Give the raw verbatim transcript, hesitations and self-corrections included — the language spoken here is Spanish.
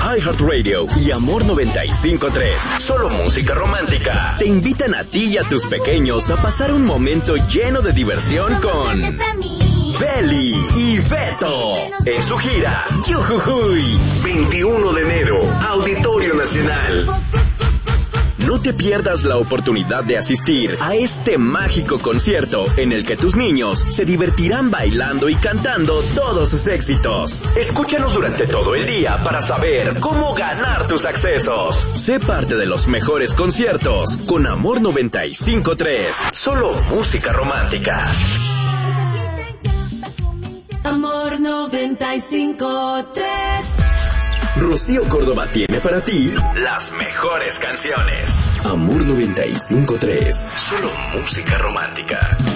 iHeartRadio y Amor noventa y cinco punto tres, solo música romántica, te invitan a ti y a tus pequeños a pasar un momento lleno de diversión con Beli y Beto en su gira Yujujuy, veintiuno de enero, Auditorio Nacional. No te pierdas la oportunidad de asistir a este mágico concierto en el que tus niños se divertirán bailando y cantando todos sus éxitos. Escúchanos durante todo el día para saber cómo ganar tus accesos. Sé parte de los mejores conciertos con Amor noventa y cinco punto tres. Solo música romántica. Amor noventa y cinco punto tres. Rocío Córdoba tiene para ti las mejores canciones. Amor noventa y cinco punto tres. Solo música romántica.